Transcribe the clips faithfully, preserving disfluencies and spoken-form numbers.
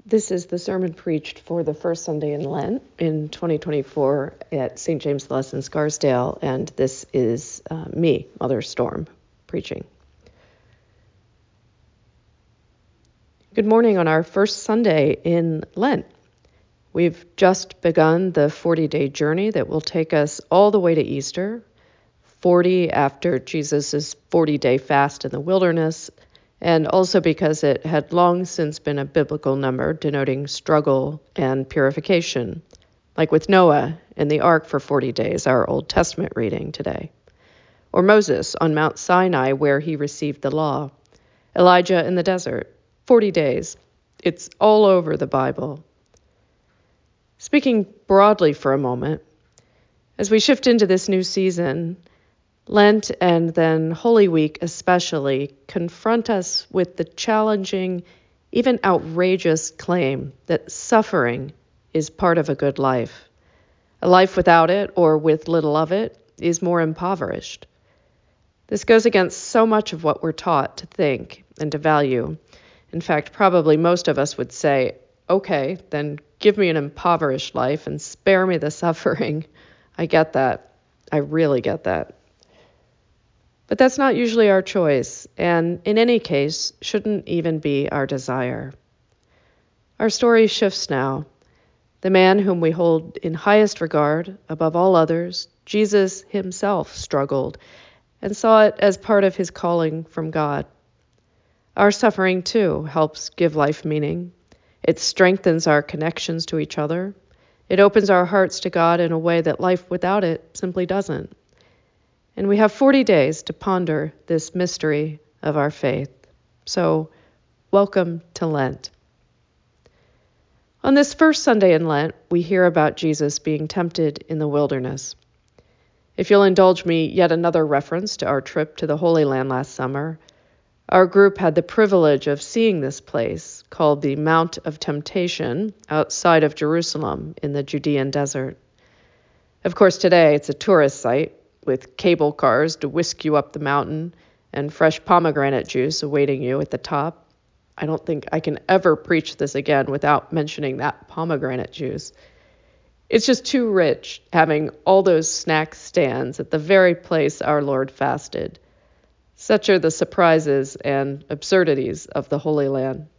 This is the sermon preached for the first Sunday in Lent in twenty twenty-four at Saint James the Less in Scarsdale, and this is uh, me, Mother Storm, preaching. Good morning on our first Sunday in Lent. We've just begun the forty-day journey that will take us all the way to Easter, forty after Jesus' forty-day fast in the wilderness, and also because it had long since been a biblical number denoting struggle and purification, like with Noah in the ark for forty days, our Old Testament reading today, or Moses on Mount Sinai where he received the law, Elijah in the desert, forty days. It's all over the Bible. Speaking broadly for a moment, as we shift into this new season, Lent and then Holy Week especially confront us with the challenging, even outrageous claim that suffering is part of a good life. A life without it, or with little of it, is more impoverished. This goes against so much of what we're taught to think and to value. In fact, probably most of us would say, okay, then give me an impoverished life and spare me the suffering. I get that. I really get that. But that's not usually our choice, and in any case, shouldn't even be our desire. Our story shifts now. The man whom we hold in highest regard above all others, Jesus himself, struggled and saw it as part of his calling from God. Our suffering, too, helps give life meaning. It strengthens our connections to each other. It opens our hearts to God in a way that life without it simply doesn't. And we have forty days to ponder this mystery of our faith. So, welcome to Lent. On this first Sunday in Lent, we hear about Jesus being tempted in the wilderness. If you'll indulge me, yet another reference to our trip to the Holy Land last summer. Our group had the privilege of seeing this place, called the Mount of Temptation, outside of Jerusalem in the Judean desert. Of course, today it's a tourist site, with cable cars to whisk you up the mountain and fresh pomegranate juice awaiting you at the top. I don't think I can ever preach this again without mentioning that pomegranate juice. It's just too rich having all those snack stands at the very place our Lord fasted. Such are the surprises and absurdities of the Holy Land.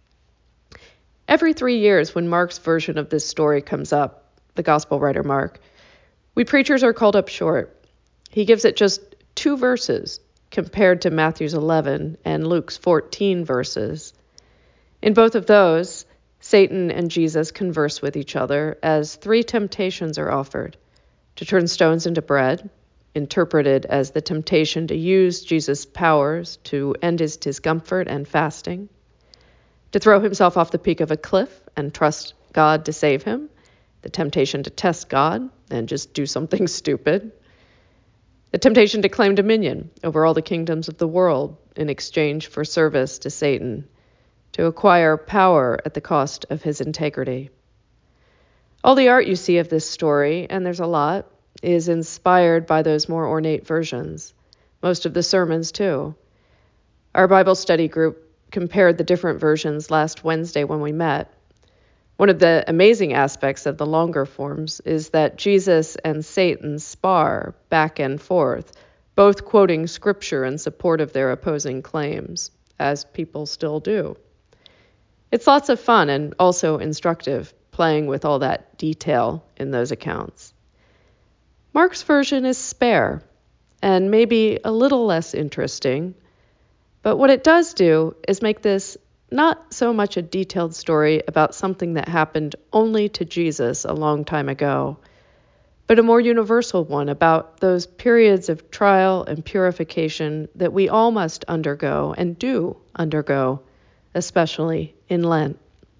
Every three years when Mark's version of this story comes up, the gospel writer Mark, we preachers are called up short. He gives it just two verses compared to Matthew's eleven and Luke's fourteen verses. In both of those, Satan and Jesus converse with each other as three temptations are offered: to turn stones into bread, interpreted as the temptation to use Jesus' powers to end his discomfort and fasting; to throw himself off the peak of a cliff and trust God to save him, the temptation to test God and just do something stupid; the temptation to claim dominion over all the kingdoms of the world in exchange for service to Satan, to acquire power at the cost of his integrity. All the art you see of this story, and there's a lot, is inspired by those more ornate versions. Most of the sermons, too. Our Bible study group compared the different versions last Wednesday when we met. One of the amazing aspects of the longer forms is that Jesus and Satan spar back and forth, both quoting scripture in support of their opposing claims, as people still do. It's lots of fun and also instructive, playing with all that detail in those accounts. Mark's version is spare and maybe a little less interesting, but what it does do is make this not so much a detailed story about something that happened only to Jesus a long time ago, but a more universal one about those periods of trial and purification that we all must undergo and do undergo, especially in Lent.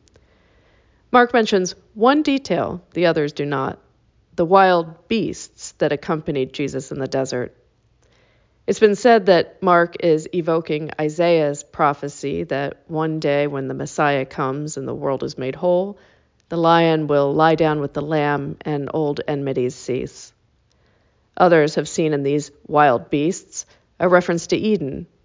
Mark mentions one detail the others do not: the wild beasts that accompanied Jesus in the desert. It's been said that Mark is evoking Isaiah's prophecy that one day when the Messiah comes and the world is made whole, the lion will lie down with the lamb and old enmities cease. Others have seen in these wild beasts a reference to Eden, with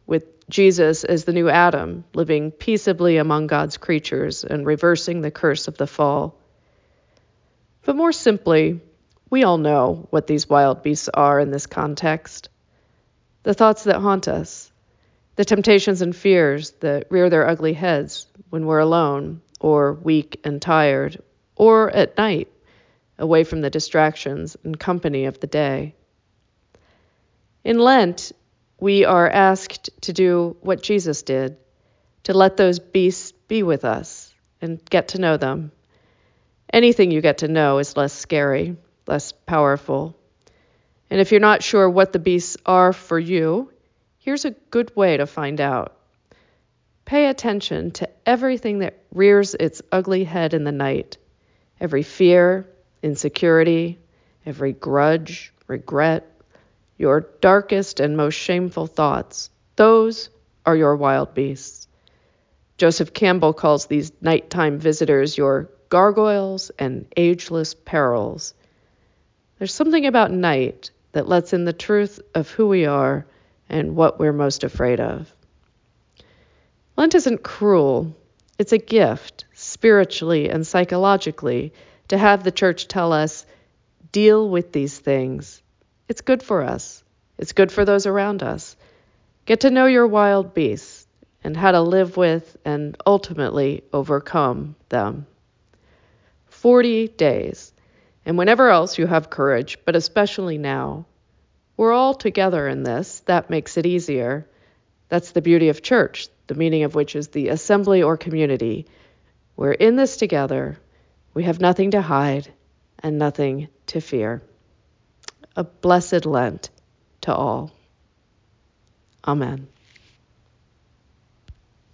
Jesus as the new Adam, living peaceably among God's creatures and reversing the curse of the fall. But more simply, we all know what these wild beasts are in this context. The thoughts that haunt us, the temptations and fears that rear their ugly heads when we're alone or weak and tired, or at night, away from the distractions and company of the day. In Lent, we are asked to do what Jesus did, to let those beasts be with us and get to know them. Anything you get to know is less scary, less powerful. And if you're not sure what the beasts are for you, here's a good way to find out. Pay attention to everything that rears its ugly head in the night, every fear, insecurity, every grudge, regret, your darkest and most shameful thoughts. Those are your wild beasts. Joseph Campbell calls these nighttime visitors your gargoyles and ageless perils. There's something about night that lets in the truth of who we are and what we're most afraid of. Lent isn't cruel. It's a gift, spiritually and psychologically, to have the church tell us, deal with these things. It's good for us. It's good for those around us. Get to know your wild beasts and how to live with and ultimately overcome them. Forty days. And whenever else you have courage, but especially now. We're all together in this. That makes it easier. That's the beauty of church, the meaning of which is the assembly or community. We're in this together. We have nothing to hide and nothing to fear. A blessed Lent to all. Amen.